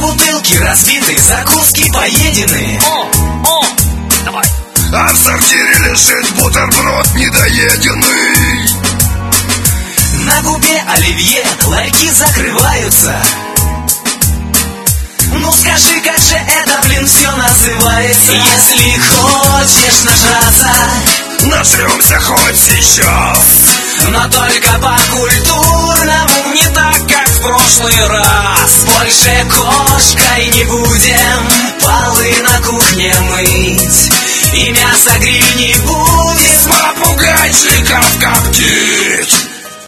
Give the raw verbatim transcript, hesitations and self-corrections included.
бутылки разбиты, закуски поедены. О, о, давай. А в сортире лежит бутерброд недоеденный. На губе оливье, ларьки закрываются. Ну скажи, как же это, блин, все называется? Если хочешь нажраться, нажремся хоть сейчас, но только по-культурному, не так, как в прошлый раз. Больше кошкой не будем полы на кухне мыть, и мясо гриль не будем с попугайчиков коптить.